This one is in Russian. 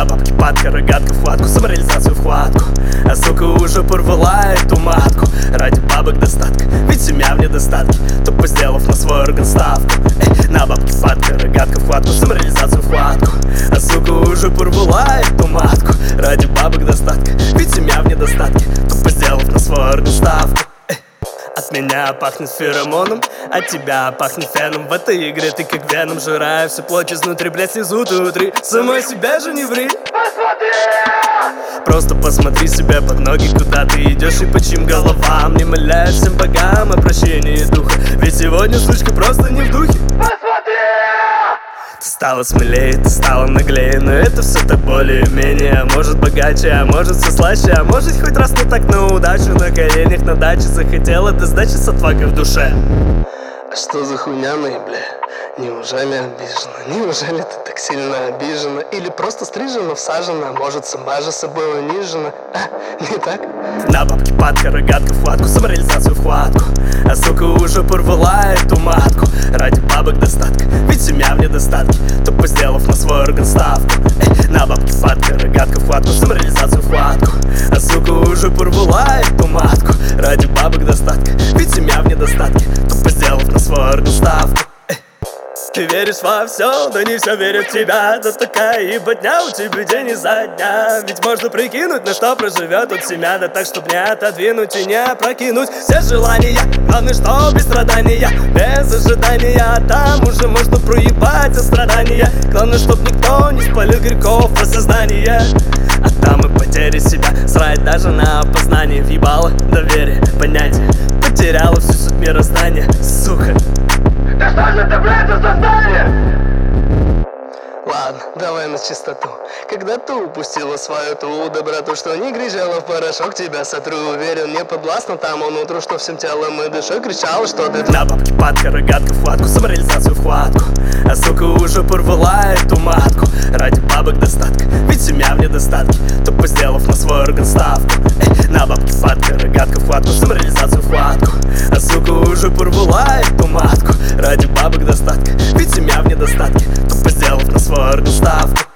На бабки падка, рогатка в хватку, самореализацию в хватку. А сука уже порвала эту матку ради бабок достатка, ведь семья в недостатке, тупо сделав на свой орган ставку. На бабки падка, рогатка в хватку, самореализацию в хватку. А сука уже порвала эту матку ради бабок достатка, ведь семья в недостатке, тупо сделав на свой орган ставку. От меня пахнет феромоном, от тебя пахнет феном. В этой игре ты как веном, жирая всю плоть изнутри, блядь, слезу ты утри. Самой себя же не ври. Просто посмотри себе под ноги, куда ты идешь и по чьим головам. Не моляешь всем богам о прощении духа, ведь сегодня сучка просто не в духе. Ты стала смелее, ты стала наглее, но это все так более-менее. А может богаче, а может все слаще, а может хоть раз не так на удачу. На коленях на даче захотела ты сдачи с отвагой в душе. А что за хуйня, бля? Неужели обижена? Неужели ты так сильно обижена? Или просто стрижена, всажена? А может сама же собой унижена? Не так? На бабки падка, рогатка в хватку, самореализацию в хватку. А сука уже порвала эту матку ради бабок достатка, ведь семья в недостатке, тупо сделав на свой орган ставку. На бабки падка, рогатка в хватку, самореализацию в хватку. А сука уже порвала эту матку ради бабок достатка, ведь семья в недостатке, тупо сделав на свой орган ставку. Ты веришь во все, да не все верят в тебя. Да такая ебатня у тебя день изо дня. Ведь можно прикинуть, на что проживет тут семья. Да так, чтоб не отодвинуть и не опрокинуть все желания. Главное, что без страдания, без ожидания. А там уже можно проебать за страдания. Главное, чтоб никто не спалил грехов осознания. А там и потери себя, срать даже на опознание. Въебало доверие, понятие, потеряла всю суть мироздания, сука. Да что же ты, блядь, за создание? Ладно, давай на чистоту. Когда ты упустила свою ту доброту, что не грязела в порошок, тебя сотру. Уверен, не подвластно тому нутру, что всем телом и душой кричала, что ты... На бабки падка, рогатка в хватку, самореализацию в хватку. А сука уже порвала эту матку ради бабок достатка, ведь семья в недостатке, тупо сделав на свой орган ставку. На бабки падка, рогатка в хватку, самореализацию в хватку. А сука уже порвала эту матку ради бабок достатка, ведь семья в недостатке, тупо сделав на свой орган ставку.